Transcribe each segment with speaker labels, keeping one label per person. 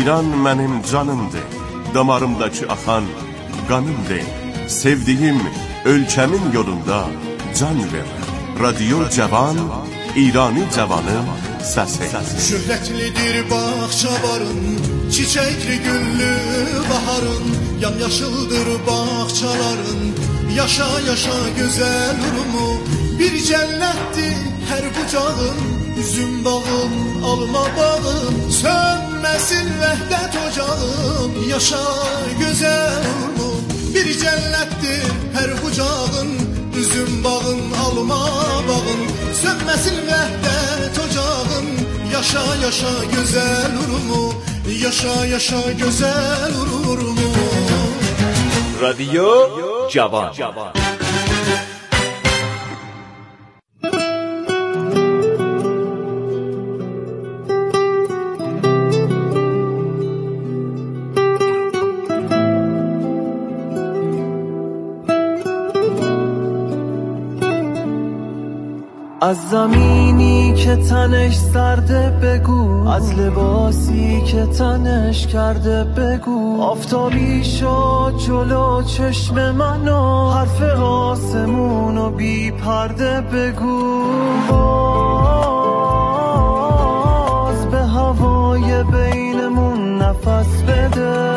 Speaker 1: İran mənim canımdır, damarımdakı axan qanımdır. Sevdiyim ölkəmin yolunda can verir. Radyo Cavan, İrani cavanın səsi.
Speaker 2: Şöhrətlidir bağçaların, çiçəkli güllü baharın, yamyaşıldır bağçaların, yaşa yaşa gözəl urumu. Bir cənnətdir hər bucağın, üzüm bağım, alma bağım, sönməsin vəhdət ocağım, yaşa gözəl urumu. Bir cənnətdir hər bucağın, üzüm bağın, alma bağın, sönməsin vəhdət ocağın, yaşa yaşa gözəl urumu, yaşa yaşa gözəl urumu.
Speaker 3: رادیو جوان.
Speaker 4: از زمینی که تنش سرده بگو، از لباسی که تنش کرده بگو، آفتابی شد جلو چشم منو، حرف آسمونو بی پرده بگو. باز به هوای بینمون نفس بده،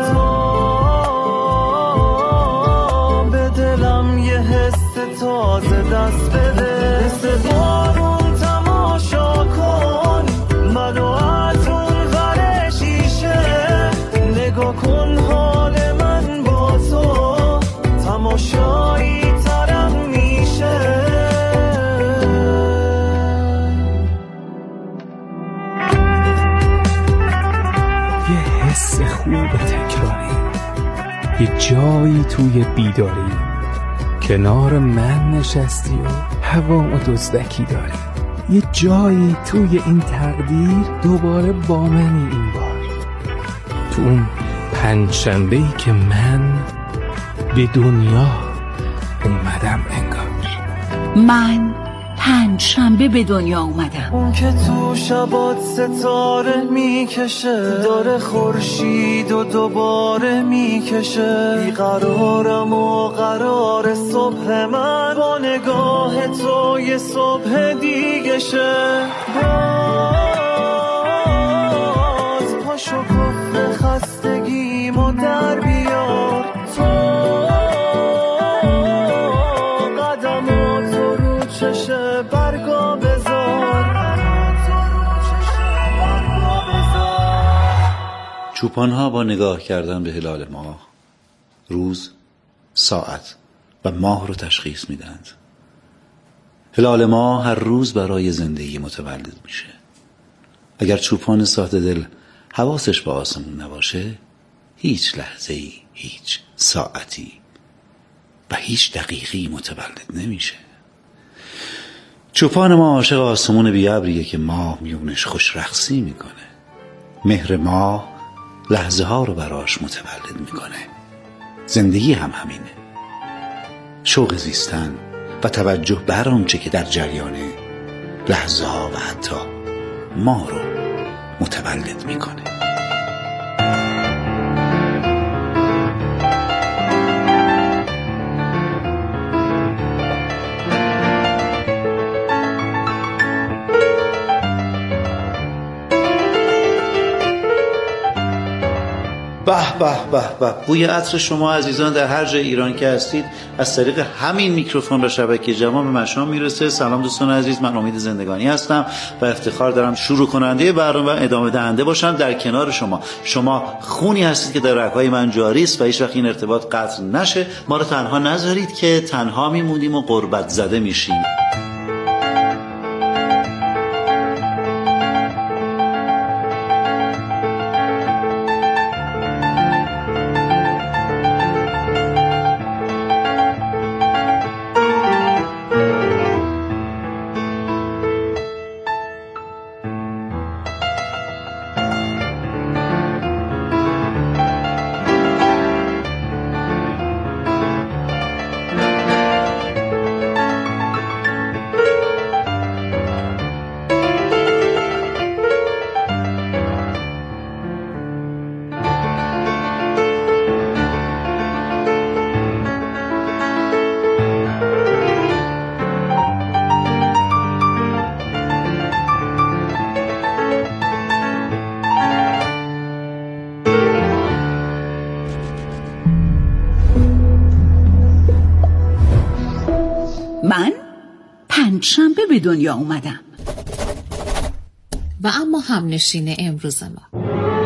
Speaker 4: به دلم یه حس تازه دست بده. بارون تماشا کن منو از اون ور شیشه، نگاه کن حال من با تو تماشایی ترم میشه.
Speaker 5: یه حس خوب تکراری، یه جایی توی بیداری، کنار من نشستی و هوامو دزدکی داری. یه جایی توی این تقدیر دوباره با منی این بار، تو اون پنجشنبه‌ای که من به دنیا اومدم انگار.
Speaker 6: من پنجشنبه به دنیا اومدم.
Speaker 4: اون که تو شبات ستاره میکشه، داره خورشید و دوباره میکشه. بیقرارم و قرار صبح من، با نگاه تو یه صبح دیگه شه. باز پاشو کفر خستگیمو در بیار، تو قدماتو رو چشه برگا بذار.
Speaker 7: چوپان‌ها با نگاه کردن به هلال ماه روز، ساعت و ماه رو تشخیص میدند. هلال ماه هر روز برای زندگی متولد میشه. اگر چوپان ساده دل حواسش به آسمون نباشه، هیچ لحظه‌ای، هیچ ساعتی و هیچ دقیقی متولد نمیشه. چوپان ما عاشق آسمون بی‌ابریه که ماه میونش خوش رقصی میکنه. مهر ماه لحظه ها رو براش متولد میکنه. زندگی هم همینه. شوق زیستن و توجه بر آنچه که در جریانه، لحظه ها و حتی ما رو متولد میکنه. به به به به، بوی عطر شما عزیزان در هر جای ایران که هستید از طریق همین میکروفون و شبکه جوان به مشام میرسه. سلام دوستان عزیز، من امید زندگانی هستم و افتخار دارم شروع کننده برنامه و ادامه دهنده باشم در کنار شما. شما خونی هستید که در رگ‌های من جاری است و هیچ وقت این ارتباط قطع نشه. ما رو تنها نذارید که تنها میمونیم و غربت زده میشیم.
Speaker 6: پنجشنبه به دنیا اومدم.
Speaker 8: و اما همنشین امروز ما،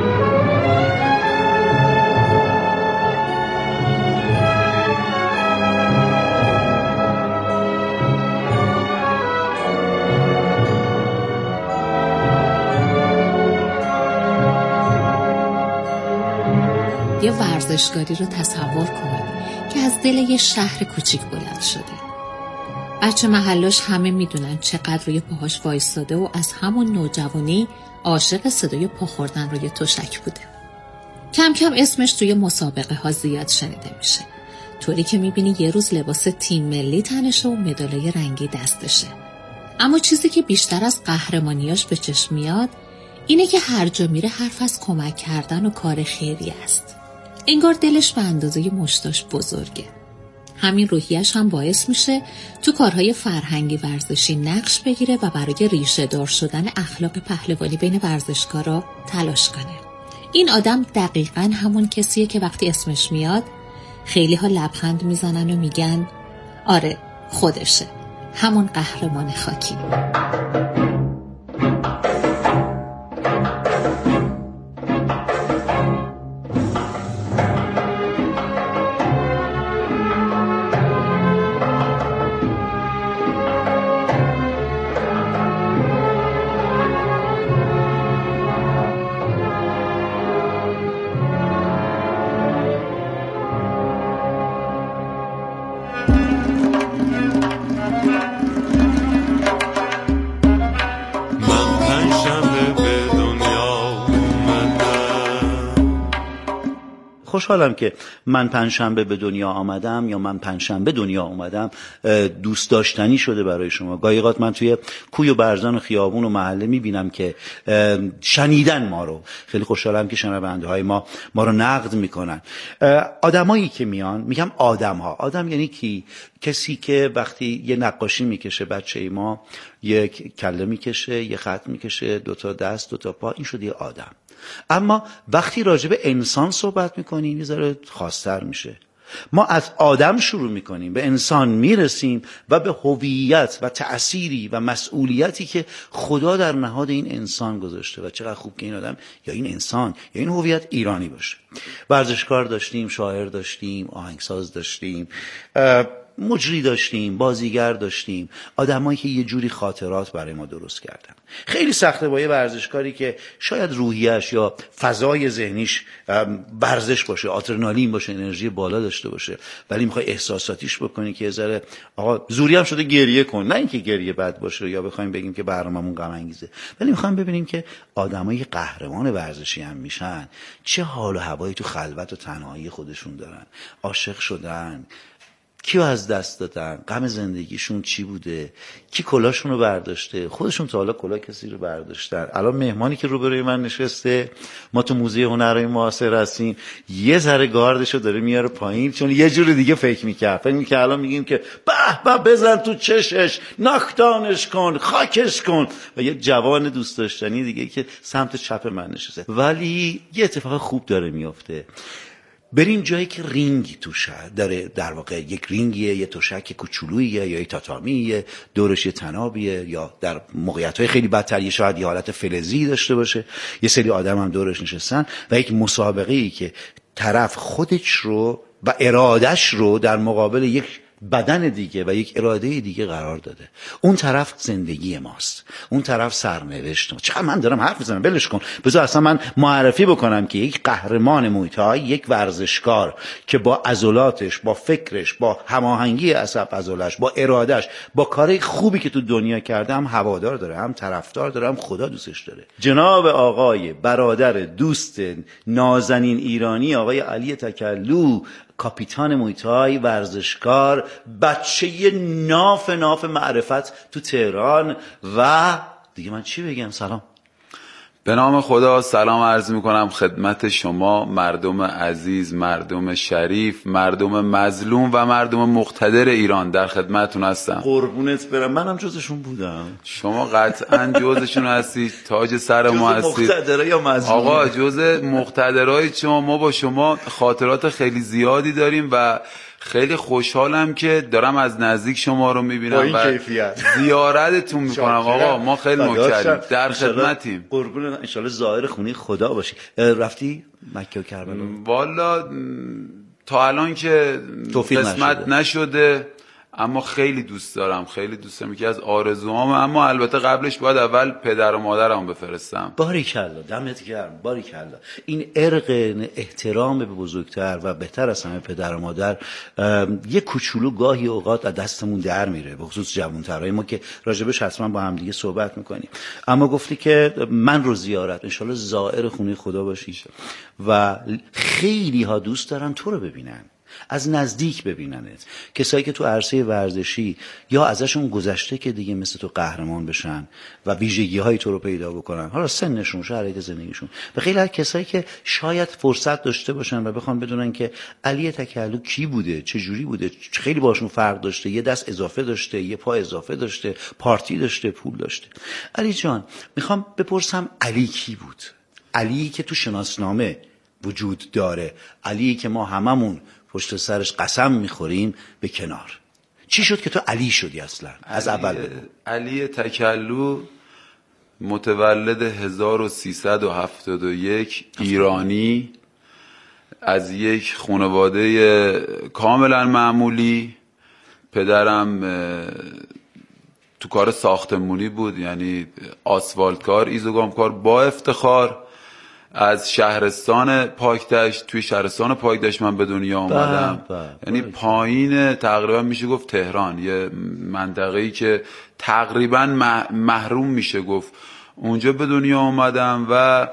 Speaker 8: یه ورزشکاری رو تصور کنید که از دل یه شهر کوچیک بلند شده. بچه محلاش همه میدونن چقدر روی پاهاش وایستاده و از همون نوجوانی عاشق صدای پا خوردن روی تشک بوده. کم کم اسمش توی مسابقه ها زیاد شنیده میشه، طوری که میبینی یه روز لباس تیم ملی تنشه و مدالای رنگی دستشه. اما چیزی که بیشتر از قهرمانیاش به چشم میاد اینه که هر جا میره حرف از کمک کردن و کار خیری است. انگار دلش به اندازه مشتاش بزرگه. همین روحیش هم باعث میشه تو کارهای فرهنگی ورزشی نقش بگیره و برای ریشه دار شدن اخلاق پهلوانی بین ورزشکارا تلاش کنه. این آدم دقیقاً همون کسیه که وقتی اسمش میاد خیلی ها لبخند میزنن و میگن آره خودشه، همون قهرمان خاکی.
Speaker 7: خوشحالم که من پنجشنبه به دنیا آمدم یا من پنجشنبه دنیا اومدم دوست داشتنی شده برای شما. گاهی اوقات من توی کوی و برزن و خیابون و محله میبینم که شنیدن ما رو. خیلی خوشحالم که شنونده های ما رو نقد میکنن. آدمایی که میان، میگم آدم یعنی کی؟ کسی که وقتی یه نقاشی میکشه بچه ما یک کله میکشه، یه خط میکشه، 2 دست 2 پا، این شده یه آدم. اما وقتی راجع به انسان صحبت میکنیم یه ذره خاص‌تر میشه. ما از آدم شروع میکنیم، به انسان میرسیم و به هویت و تأثیری و مسئولیتی که خدا در نهاد این انسان گذاشته و چقدر خوب که این آدم یا این انسان یا این هویت ایرانی باشه. ورزشکار داشتیم، شاعر داشتیم، آهنگساز داشتیم، مجری داشتیم، بازیگر داشتیم، آدمایی که یه جوری خاطرات برای ما درست کردن. خیلی سخته با یه ورزشکاری که شاید روحیش یا فضای ذهنیش ورزش باشه، آدرنالین باشه، انرژی بالا داشته باشه، ولی میخوای احساساتیش بکنی که یه ذره آقا زوری هم شده گریه کن. نه اینکه گریه بد باشه یا بخوایم بگیم که برنامه‌مون غم انگیزه، ولی میخوایم ببینیم که آدمای قهرمان ورزشی هم میشن چه حال و هوایی تو خلوت و تنهایی خودشون دارن، عاشق شدن، کیو از دست دادن، غم زندگیشون چی بوده، کی کلاشون رو برداشته، خودشون تا حالا کلا کسی رو برداشتن. الان مهمانی که روبروی من نشسته، ما تو موزه هنرهای معاصر هستیم، یه ذره گاردشو داره میاره پایین، چون یه جور دیگه فکر میکرد الان میگیم که به بزن تو چشش، ناکدانش کن، خاکش کن، و یه جوان دوست داشتنی دیگه که سمت چپ من نشسته. ولی یه اتفاق خوب داره میفته. بریم جایی که رینگ توش داره، در واقع یک رینگیه، یه تشک کوچولوییه یا یه تاتامیه، دورش یه تنابیه، یا در موقعیت‌های خیلی بدتر شاید یه حالت فلزی داشته باشه، یه سری آدم هم دورش نشستن و یک مسابقه‌ای که طرف خودش رو و ارادش رو در مقابل یک بدن دیگه و یک اراده دیگه قرار داده. اون طرف زندگی ماست، اون طرف سرنوشت ما. چقدر من دارم حرف میزنم، ولش کن. بذار اصلا من معرفی بکنم که یک قهرمان مویتای، یک ورزشکار که با عضلاتش، با فکرش، با هماهنگی عصب عضلش، با ارادش، با کارهای خوبی که تو دنیا کرده هم هوادار داره، هم طرفدار داره، هم خدا دوستش داره. جناب آقای برادر دوست نازنین ایرانی آقای علی تکلو، کاپیتان مویتای، ورزشکار، بچه ناف معرفت تو تهران. و دیگه من چی بگم؟ سلام.
Speaker 9: به نام خدا سلام عرض میکنم خدمت شما مردم عزیز، مردم شریف، مردم مظلوم و مردم مقتدر ایران. در خدمتتون هستم.
Speaker 7: قربونت برم، منم جزشون بودم.
Speaker 9: شما قطعا جزشون هستی، تاج سر ما هستی.
Speaker 7: جز مقتدرها یا مظلوم؟
Speaker 9: آقا جز مقتدرهای شما. ما با شما خاطرات خیلی زیادی داریم و خیلی خوشحالم که دارم از نزدیک شما رو میبینم و زیارتتون میکنم. آقا ما خیلی نوکریم، در خدمتیم.
Speaker 7: قربون انشالله ظاهر خونه خدا باشی. رفتی مکه و کربلا؟
Speaker 9: والا تا الان که قسمت نشده، اما خیلی دوست دارم، خیلی دوست دارم، یکی از آرزوهام. اما البته قبلش باید اول پدر و مادرم بفرستم.
Speaker 7: باریکلا، دمت گرم، باریکلا. این ارق احترام به بزرگتر و بهتر از همه پدر و مادر یه کوچولو گاهی اوقات از دستمون در میره، به خصوص جوانترهای ما که راجبش حتما با هم دیگه صحبت میکنیم. اما گفتی که من رو زیارت، انشالله زائر خونه خدا باشی و خیلی ها دوست دارن تو رو ببینن، از نزدیک ببیننت. کسایی که تو عرصه ورزشی یا ازشون گذشته که دیگه مثل تو قهرمان بشن و ویژگی های تو رو پیدا بکنن، حالا سنشون، شرایط زندگیشون. و خیلی از کسایی که شاید فرصت داشته باشن و بخوان بدونن که علی تکلو کی بوده، چه جوری بوده، خیلی باشون فرق داشته، یه دست اضافه داشته، یه پا اضافه داشته، پارتی داشته، پول داشته. علی جان، میخوام بپرسم علی کی بود؟ علی که تو شناسنامه وجود داره، علی که ما هممون پشت سرش قسم میخوریم، به کنار. چی شد که تو علی شدی اصلا؟ از اول بگو.
Speaker 9: علی تکلو متولد 1371 ایرانی، از یک خانواده کاملا معمولی. پدرم تو کار ساختمونی بود، یعنی آسفالت کار، ایزوگام کار، با افتخار. از شهرستان پاکدشت، توی شهرستان پاکدشت من به دنیا آمدم. یعنی پایین تقریبا میشه گفت تهران، یه منطقه‌ای که تقریبا محروم میشه گفت. اونجا به دنیا آمدم و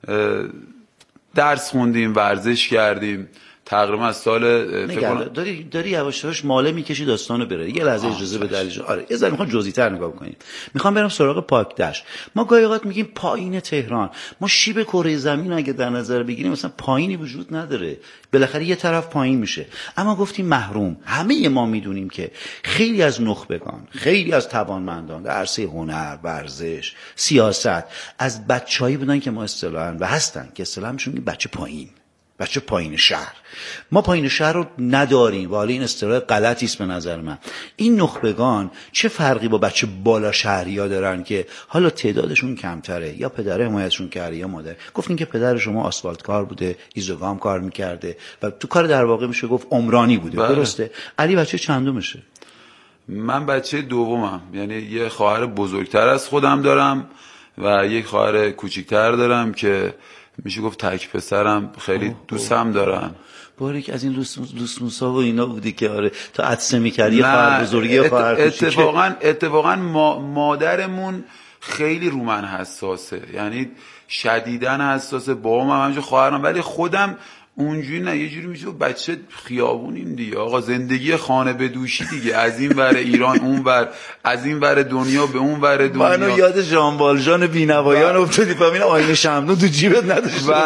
Speaker 9: درس خوندیم، ورزش کردیم. تقریبا از سال
Speaker 7: داری یواش یواش ماله میکشی داستانو بره. یه لحظه اجازه بده علی جان. آره یه ذره میخوام جزئی‌تر نگاه کنیم. میخوام برم سراغ پاکدشت. ما گاهی اوقات میگیم پایین تهران. ما شیب کره زمین اگه در نظر بگیریم مثلا پایینی وجود نداره. بالاخره یه طرف پایین میشه. اما گفتیم محروم. همه ما میدونیم که خیلی از نخبگان، خیلی از توانمندان در عرصه هنر، ورزش، سیاست از بچه‌ای بودن که ما اصطلاحاً و هستن که اصطلاحاً میشون بچه پایین. بچه پایین شهر. ما پایین شهر رو نداریم و حالا این اصطلاح غلطی است به نظر من. این نخبگان چه فرقی با بچه بالا شهریا دارن که حالا تعدادشون کمتره، یا پدر حمایتشون کرده یا مادر. گفتین که پدر شما آسفالت کار بوده، ایزوگام کار میکرده و تو کار در واقع میشه گفت عمرانی بوده. درسته؟ علی بچه چندمشه؟
Speaker 9: من بچه دومم، یعنی یه خواهر بزرگتر از خودم دارم و یک خواهر کوچیکتر دارم که میشه گفت تک پسرم. خیلی دوستم دارن.
Speaker 7: باریک از این لوسموسا و اینا بودی که آره تا عطسه میکردی خواهر بزرگی و خواهر کوچیک.
Speaker 9: اتفاقا مادرمون خیلی رو من حساسه، یعنی شدیداً حساسه. بابام هم همینجور، خواهرم. ولی خودم اونجوری نه، یه جوری میشه بچه خیابونیم دیگه. آقا زندگی خانه به دوشی دیگه، از این ور ایران اون ور، از این ور دنیا به اون ور دنیا.
Speaker 7: منو یاد ژان والژان بینوایان افتادی. ببین آینه شمعدون تو جیبت نداشت.
Speaker 9: و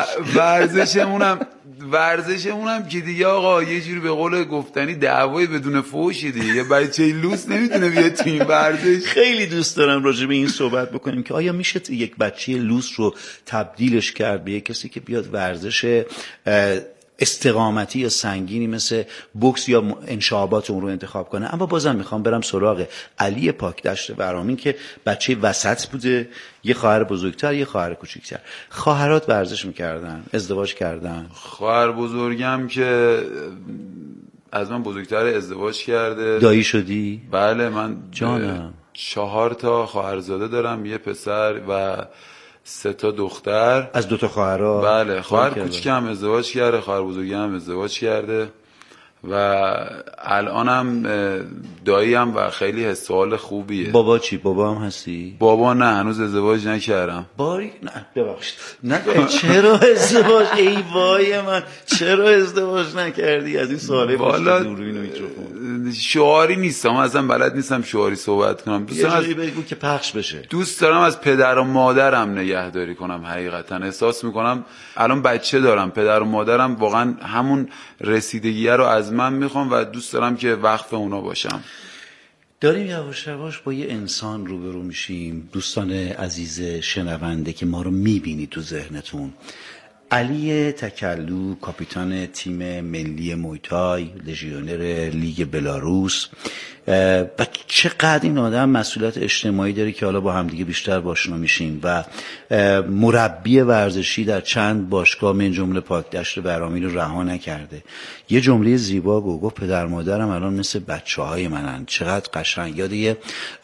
Speaker 9: ورزشمونم که دیگه آقا یه جوری به قول گفتنی دعوای بدون فوشی دیگه. یه بچه لوس نمیتونه بیاد تو این ورزش.
Speaker 7: خیلی دوست دارم راجع به این صحبت بکنیم که آیا میشه یک بچه لوس رو تبدیلش کرد به یک کسی که بیاد ورزش استقامتی یا سنگینی مثل بوکس یا انشابات اون رو انتخاب کنه. اما بازم میخوام برم سراغ علی پاکدشت ورامین که بچه وسط بوده، یه خواهر بزرگتر، یه خواهر کوچیکتر. خواهرات ورزش میکردن، ازدواج کردن؟
Speaker 9: خواهر بزرگم که از من بزرگتر ازدواج کرده.
Speaker 7: دایی شدی؟
Speaker 9: بله، من
Speaker 7: جانم
Speaker 9: 4 تا خواهرزاده دارم، یه پسر و 3 تا دختر.
Speaker 7: از 2 تا خواهرها؟
Speaker 9: بله، خواهر کوچیکم ازدواج کرده، خواهر بزرگم ازدواج کرده و الانم داییم و خیلی حس و حال خوبیه.
Speaker 7: بابا چی؟ بابا هم هستی؟
Speaker 9: بابا نه، هنوز ازدواج نکردم.
Speaker 7: نه ببخشید. نه چرا ازدواج؟ ای وای من، چرا ازدواج نکردی؟ از این سواله
Speaker 9: والا
Speaker 7: دوربین و میکروفون
Speaker 9: شعاری نیستم، اصلا بلد نیستم شعاری صحبت کنم.
Speaker 7: یه جایی بگو که پخش بشه.
Speaker 9: دوست دارم از پدر و مادرم نگهداری کنم. حقیقتا احساس میکنم الان بچه دارم، پدر و مادرم واقعا همون رسیدگیه رو از من میخوام و دوست دارم که وقف اونا باشم.
Speaker 7: داریم یواش یواش با یه انسان روبرو میشیم. دوستان عزیز شنونده که ما رو میبینید تو ذهنتون، علی تکلو، کاپیتان تیم ملی مویتای، لژیونر لیگ بلاروس، و چقدر این آدم مسئولیت اجتماعی داره که حالا با همدیگه بیشتر آشنا میشیم، و مربی ورزشی در چند باشگاه من جمله پاکدشت برامی رو رها نکرده. یه جمله زیبا گفت پدر مادرم الان مثل بچه‌های منن. چقدر قشنگ. یاد یه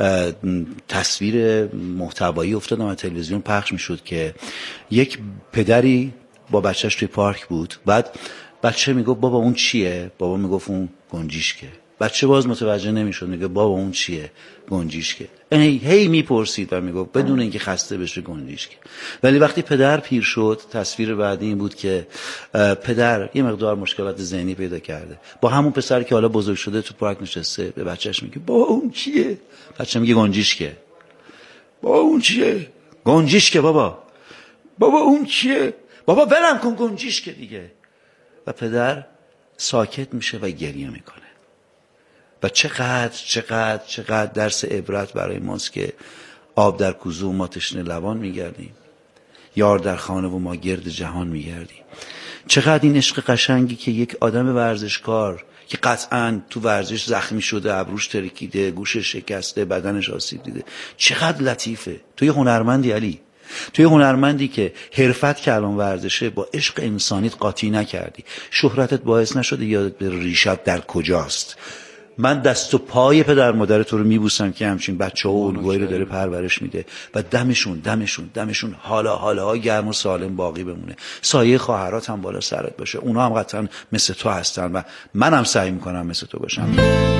Speaker 7: تصویر محتوایی افتادم از تلویزیون پخش میشد که یک پدری با بچهش توی پارک بود، بعد بچه میگفت بابا اون چیه؟ بابا میگفت اون گنجیشکه. بچه باز متوجه نمیشد، میگه بابا اون چیه؟ گنجیشکه. هی میپرسید و میگفت بدون اینکه خسته بشه گنجیشکه. ولی وقتی پدر پیر شد، تصویر بعدی این بود که پدر یه مقدار مشکلات ذهنی پیدا کرده، با همون پسر که حالا بزرگ شده تو پارک نشسته، به بچهش میگه بابا اون چیه؟ بچه میگه گنجیشکه. بابا اون چیه؟ گنجیشکه. بابا اون چیه؟ بابا ولم کن گنجیشکه دیگه. و پدر ساکت میشه و گریه میکنه. و چقدر درس عبرت برای ماست که آب در کوزه و ما تشنه لبان میگردیم، یار در خانه و ما گرد جهان میگردیم. چقدر این عشق قشنگی که یک آدم ورزشکار که قطعاً تو ورزش زخمی شده، ابروش ترکیده، گوشش شکسته، بدنش آسیب دیده، چقدر لطیفه. توی هنرمندی علی، توی هنرمندی که حرفت که الان ورزشه، با عشق انسانیت قاطی نکردی، شهرتت باعث نشده یادت بره ریشت در کجاست. من دست و پای پدر مادر تو رو میبوسم که همچین بچه‌ها و الگوهایی رو داره پرورش میده و دمشون حالا گرم و سالم باقی بمونه. سایه خواهرات هم بالا سرت باشه، اونا هم قطعا مثل تو هستن و منم سعی میکنم مثل تو باشم.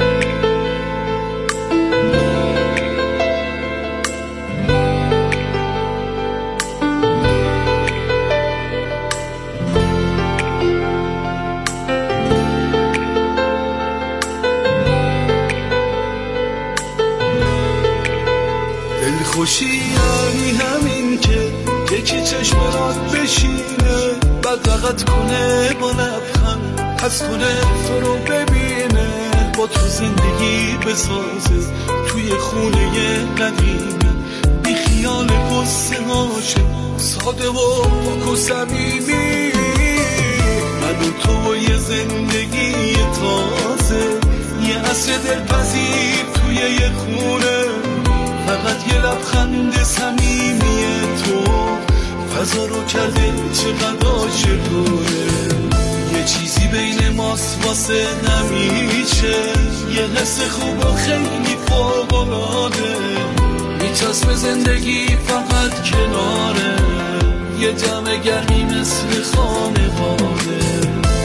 Speaker 10: خوشی یعنی همین که یکی چشمات بشینه، بعد فقط کنه با لبخند حس کنه تو رو ببینه، با تو زندگی بسازه توی خونه قدیمی، بی خیال قصه هاشه، ساده و پاک و صمیمی. من و تو یه زندگی تازه، یه عصر دلپذیر توی یه خونه، فقط یه لبخند صمیمی تو فضا رو کرده چقدر عاشقونه. یه چیزی بین ماست واسه نمیشه، یه حس خوب و خیلی فوق‌العاده، میچسبه زندگی فقط کناره، یه جمع گرمی مثل خانواده.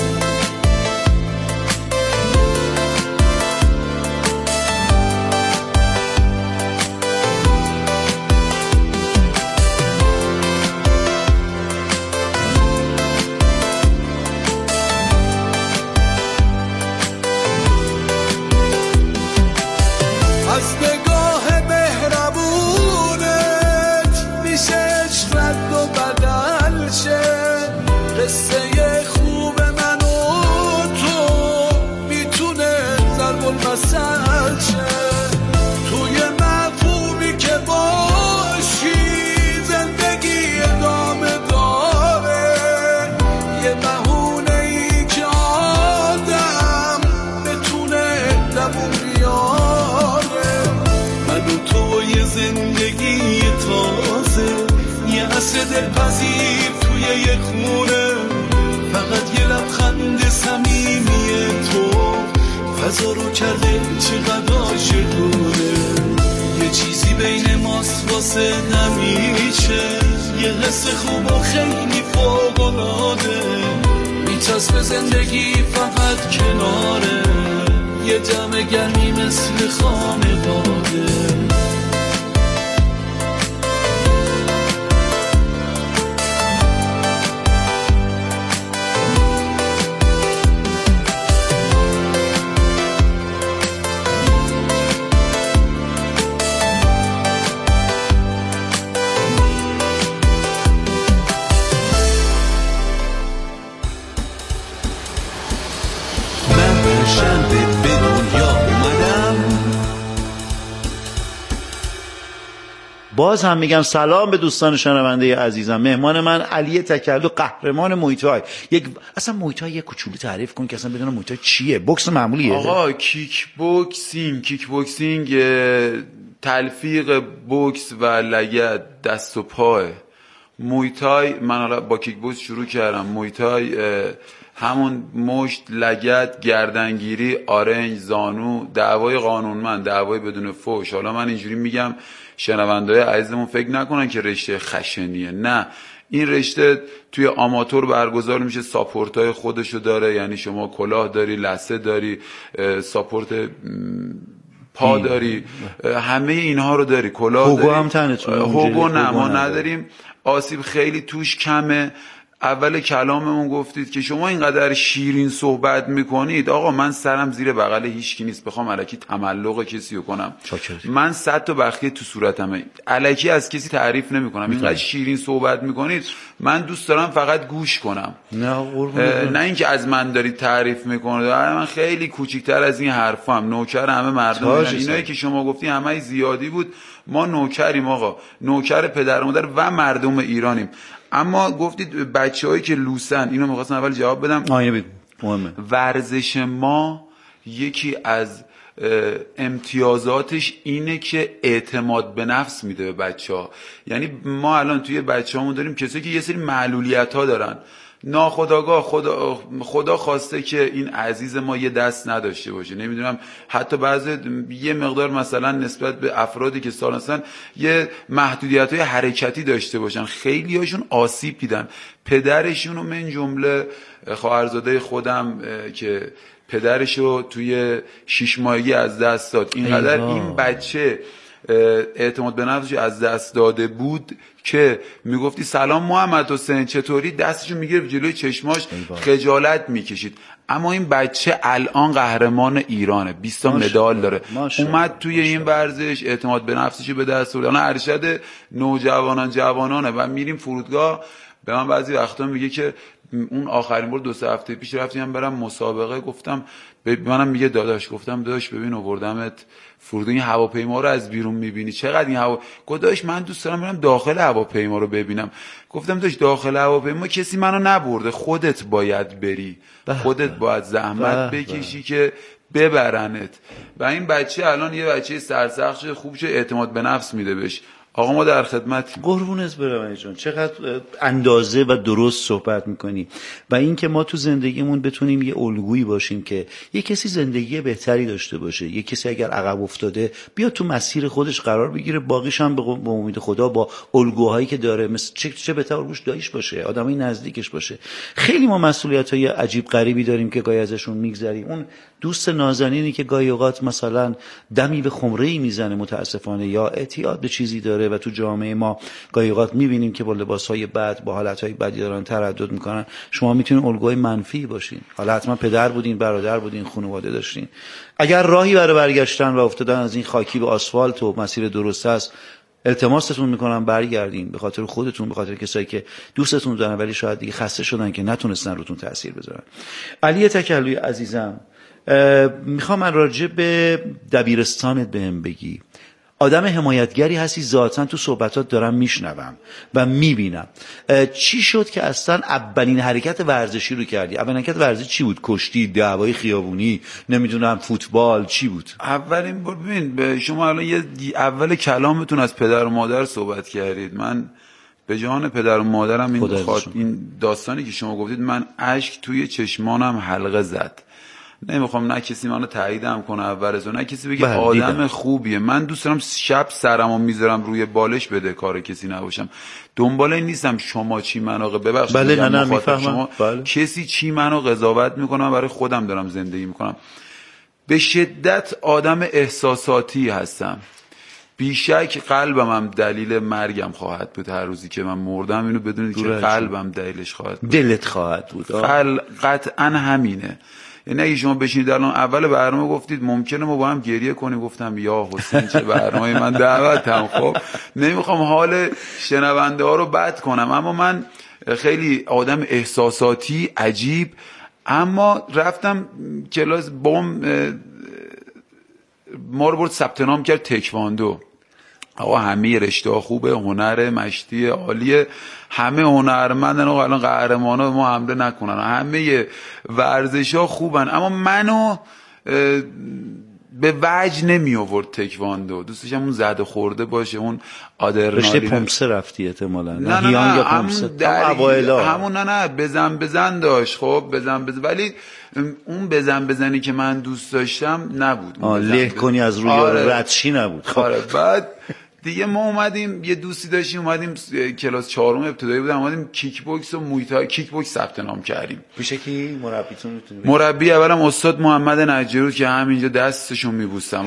Speaker 10: دلپذیر توی یه خونه، فقط یه لبخند صمیمی تو فضا رو کرده چقدر عاشقونه. یه چیزی بین ماست واسه نمیشه، یه حس خوب و خیلی فوق‌العاده، میچسبه زندگی فقط کناره، یه جمع گرمی مثل خانواده.
Speaker 7: باز هم میگم سلام به دوستان شنونده عزیزم. مهمان من علی تکلو، قهرمان مویتای. اصلا مویتای یک کوچولو تعریف کن که اصلا بدونم مویتای چیه. بوکس معمولیه؟
Speaker 9: آقا کیک بوکسینگ تلفیق بوکس و لگد، دست و پای. مویتای من با کیک بوکس شروع کردم. مویتای همون مشت، لگد، گردنگیری، آرنج، زانو، دعوای قانونمند، دعوای بدون فحش. حالا من اینجوری میگم شنونده‌های عزیزمون فکر نکنن که رشته خشنیه، نه، این رشته توی آماتور برگزار میشه، ساپورتای خودشو داره، یعنی شما کلاه داری، لثه داری، ساپورت پا داری، همه اینها رو داری، کلاه
Speaker 7: هوگو
Speaker 9: داری.
Speaker 7: هم تنتون؟
Speaker 9: هوگو نه، ما نداریم. آسیب خیلی توش کمه. اول کلاممون گفتید که شما اینقدر شیرین صحبت میکنید. آقا من سرم زیر بغل هیچکی نیست بخوام الکی تملق کسی رو کنم. من 100 تا بخیه تو صورتمه، الکی از کسی تعریف نمیکنم. اینقدر شیرین صحبت میکنید، من دوست دارم فقط گوش کنم، نه اینکه از من دارید تعریف میکنید. من خیلی کوچیکتر از این حرفام، نوکر همه مردم. اینایی که شما گفتی همه زیادی بود. ما نوکریم آقا، نوکر پدر و مادر و مردم ایرانیم. اما گفتید بچه‌هایی که لوسن، اینو می‌خواستم اول جواب بدم.
Speaker 7: مهمه.
Speaker 9: ورزش ما یکی از امتیازاتش اینه که اعتماد به نفس میده به بچه‌ها. یعنی ما الان توی بچه‌هامون داریم کسایی که یه سری معلولیت‌ها دارن، ناخودآگاه خدا خواسته که این عزیز ما یه دست نداشته باشه، نمیدونم حتی بعضی یه مقدار مثلا نسبت به افرادی که سال هستن یه محدودیت‌های حرکتی داشته باشن، خیلی هاشون آسیب دیدن. پدرشون و من جمله خواهرزاده خودم که پدرشو توی 6 ماهگی از دست داد. اینقدر این بچه اعتماد به نفسش از دست داده بود که میگفتی سلام محمد حسین چطوری، دستشو میگرفت جلوی چشماش، خجالت میکشید. اما این بچه الان قهرمان ایرانه، 20 تا مدال داره. اومد توی این ورزش اعتماد به نفسش به دست آورد. الان ارشد نوجوانان جوانانه و میریم فرودگاه. به من بعضی وقتا میگه که اون آخرین بار 2-3 هفته پیش رفتیم برام مسابقه، گفتم منم میگه داداش، گفتم داداش ببین آوردمت فرودگاه، این هواپیما رو از بیرون میبینی چقدر این هوا، گفتاش من دوست دارم برم داخل هواپیما رو ببینم. گفتم داداش داخل هواپیما کسی منو نبرده، خودت باید بری، خودت باید زحمت بکشی که ببرنت. و این بچه الان یه بچه سرسخت شده، خوب شده، اعتماد به نفس میده بهش. آقا ما در خدمتیم.
Speaker 7: قربونت برم جان، چقدر اندازه و درست صحبت میکنی. و این که ما تو زندگیمون بتونیم یه الگویی باشیم که یه کسی زندگی بهتری داشته باشه، یه کسی اگر عقب افتاده بیا تو مسیر خودش قرار بگیره، باقیش هم به امید خدا با الگوهایی که داره، مثل چه بهتر الگوش دایش باشه، آدمای نزدیکش باشه. خیلی ما مسئولیت‌های عجیب غریبی داریم که گاهی ازشون میگذریم. اون دوست نازنینی که گاهی اوقات مثلا دمی به خمره‌ای میزنه متاسفانه، یا اعتیاد به چیزی داره و تو جامعه ما گاهی اوقات میبینیم که با لباسهای بد، با حالتهای بدی دارن تردد میکنن. شما میتونین الگوی منفی باشین. حالا حتما پدر بودین، برادر بودین، خانواده داشتین. اگر راهی برای برگشتن و افتادن از این خاکی به آسفالت و مسیر درست است، التماستون میکنم برگردین، به خاطر خودتون، به خاطر کسایی که دوستتون دارن ولی شاید دیگه خسته شدن که نتونستن روتون تاثیر بذارن. علی تکلوی عزیزم، میخوام من راجع به دبیرستانت بهم بگی. آدم حمایتگری هستی ذاتاً، تو صحبتات دارم میشنوم و میبینم. چی شد که اصلا اولین حرکت ورزشی رو کردی؟ اولین حرکت ورزشی چی بود؟ کشتی، دعوای خیابونی، نمیدونم فوتبال، چی بود؟
Speaker 9: اولین بار ببین شما الان اول کلامتون از پدر و مادر صحبت کردید. من به جان پدر و مادرم این داستانی که شما گفتید، من اشک توی چشمانم حلقه زد. نمیخوام نه کسی منو تاییدم کنه اول از اون، نه کسی بگه آدم خوبیه. من دوست دارم شب سرمو میذارم روی بالش بده کار کسی نباشم. دنبال این نیستم شما چی منو ببخشید.
Speaker 7: بله نه میفهمم.
Speaker 9: کسی چی منو قضاوت میکنه، برای خودم دارم زندگی میکنم. به شدت آدم احساساتی هستم. بیشک قلبم هم دلیل مرگم خواهد بود. هر روزی که من مردم اینو بدونید که قلبم دلیلش خواهد بود.
Speaker 7: دلت خواهد بود.
Speaker 9: قطعا همینه. یعنی اگه شما بشینید الان اول برنامه گفتید ممکنه ما با هم گریه کنیم، گفتم یا حسین چه برنامه، من دعوتم. خب نمیخوام حال شنونده ها رو بد کنم، اما من خیلی آدم احساساتی عجیب. اما رفتم کلاس ما رو برد ثبت نام کرد تکواندو. آقا همه رشته خوبه، هنر مشتی عالیه، همه هنرمندن. آقا الان قهرمانا به ما حمله نکنن، همه ورزش‌ها خوبن، اما منو به وجه نمی آورد تکواندو. دوست داشتم اون زده خورده باشه، اون آدرنالین.
Speaker 7: رشته پمسه رفتی احتمالاً؟
Speaker 9: نه
Speaker 7: یا پمسه
Speaker 9: همون نه بزن داشت. خب بزن ولی اون بزنی که من دوست داشتم نبود.
Speaker 7: له کنی از روی ردشی نبود.
Speaker 9: آره. بعد دیگه ما اومدیم، یه دوستی داشتیم، اومدیم کلاس 4 ابتدایی بودم، اومدیم کیک بوکس و موی کیک بوکس ثبت نام کردیم.
Speaker 7: پیش کی مربیتون؟
Speaker 9: مربی اولم استاد محمد نجاری که همینجا دستشو میبوسم.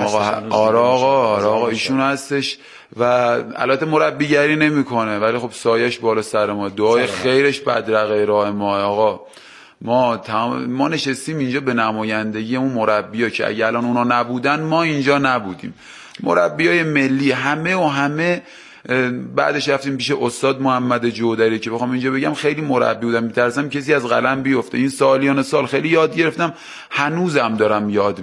Speaker 9: آقا ایشون هستش و البته مربیگری نمیکنه ولی خب سایش بالا سر ما، دعای خیرش بدرقه راه ما. آقا ما نشستیم اینجا به نمایندگی اون مربی‌ها که اگه الان اونا نبودن ما اینجا نبودیم. مربیای ملی همه بعدش رفتیم پیش استاد محمد جودری که بخوام اینجا بگم خیلی مربی بودم، میترسم کسی از قلم بیفته. این سالیان سال خیلی یاد گرفتم، هنوزم دارم یاد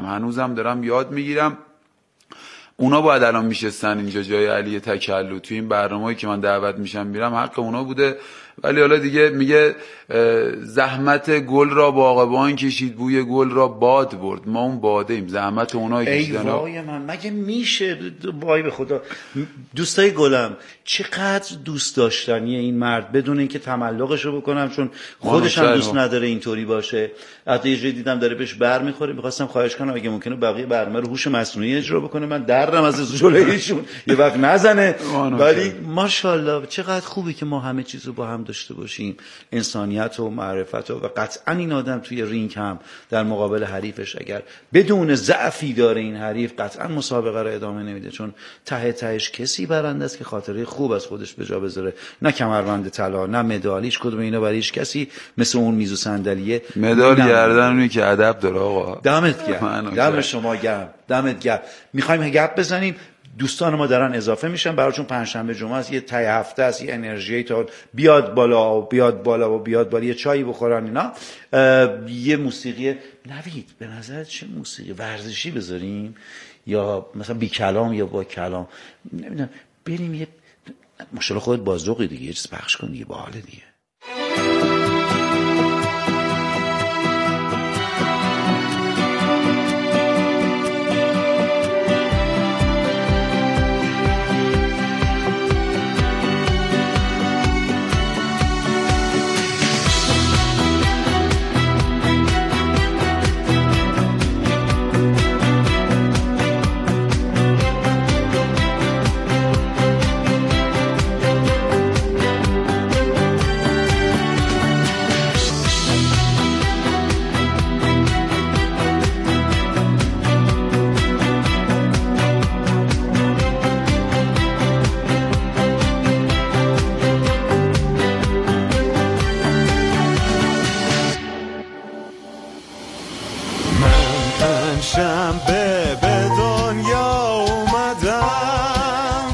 Speaker 9: میگیرم. اونا باید الان میشستن اینجا جای علی تکلو توی این برنامه‌ای که من دعوت میشم میرم، حق اونا بوده. ولی حالا دیگه میگه زحمت گل را باغبان کشید، بوی گل را باد برد. ما اون باده ایم، زحمت اونایی کشیدن.
Speaker 7: ای وای من، مگه میشه؟ وای به خدا. دوستای گلم چقدر دوست داشتنیه این مرد، بدون اینکه تملقشو بکنم، چون خودش هم دوست نداره اینطوری باشه. حتی یه جایی دیدم داره بهش بر میخوره، میخواستم خواهش کنم اگه ممکنه بقیه برنامه رو هوش مصنوعی اجرا بکنه، من درم از جلویشون یه وقت نزنه. ولی ماشاءالله چقدر خوبه که ما همه چیزو با هم داشته باشیم، انسانیت و معرفت و قطعا این آدم توی رینگ هم در مقابل حریفش اگر بدون ضعفی داره این حریف، قطعا مسابقه رو ادامه نمیده، چون ته تهش کسی برنده است که خاطره خوب از خودش به جا بذاره، نه کمربند طلا نه مدالیش، کدوم اینا برای هیچ کسی مثل اون میز و صندلیه.
Speaker 9: مدال گردن اونی که ادب داره. آقا
Speaker 7: دمت گرم، دم شما گرم، دمت گرم. میخوایم گپ بزنیم، دوستان ما دارن اضافه میشن براشون. پنجشنبه جمعه است، یه ته هفته است، یه انرژی تا بیاد بالا، یه چایی بخورن اینا. یه موسیقی نوید به نظر چه موسیقی ورزشی بذاریم یا مثلا بی کلام یا با کلام؟ نمیدونم، بریم یه ماشاءالله خودت بازوقی دیگه، یه چیز پخش کن دیگه، باحاله دیگه.
Speaker 4: شنبه به دنیا اومدم.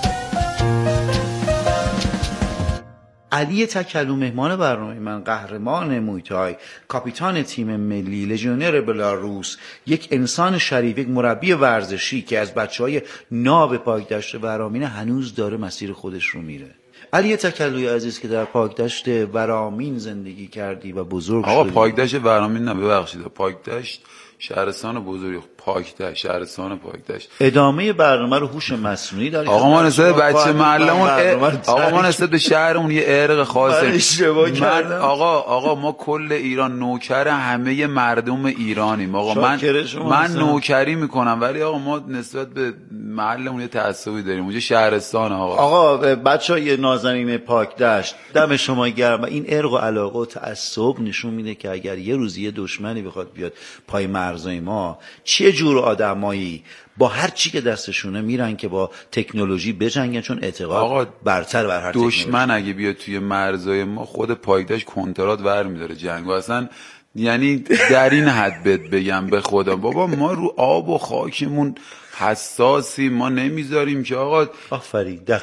Speaker 7: علی تکلو مهمان برنامه من، قهرمان مویتای، کاپیتان تیم ملی، لژیونر بلاروس، یک انسان شریف، یک مربی ورزشی که از بچهای ناب پاکدشت ورامین هنوز داره مسیر خودش رو میره. علی تکلوی عزیز که در پاکدشت ورامین زندگی کردی و بزرگ شدی.
Speaker 9: آقا پاکدشت ورامین نه، ببخشید، پاکدشت شهرستان بزرگی، پاکدشت شهرستان پاکدشت.
Speaker 7: ادامه برنامه رو هوش مصنوعی داره.
Speaker 9: آقا ما نسبت بچه محلمون، آقا ما نسبت به شهرمون یه ارق خاصه. آقا ما کل ایران نوکر همه مردم ایرانیم. آقا من نوکری میکنم ولی آقا ما نسبت به محلمون یه تعصبی داریم. اونجا شهرستان.
Speaker 7: آقا بچهای نازنین پاکدشت دم شما گرم. و این ارق و علاقه و تعصب نشون میده که اگر یه روزی یه دشمنی بخواد بیاد پای مرزای ما، چه جور آدمایی با هر چی که دستشونه میرن که با تکنولوژی بجنگن، چون اعتقاد برتر بر هر
Speaker 9: دشمن اگه بیاد توی مرزای ما خود پاکدشت کنترات ور میداره جنگ. و اصلا یعنی در این حد بگم به خدا بابا ما رو آب و خاکمون حساسی، ما نمیذاریم که آقا.
Speaker 7: آفرین.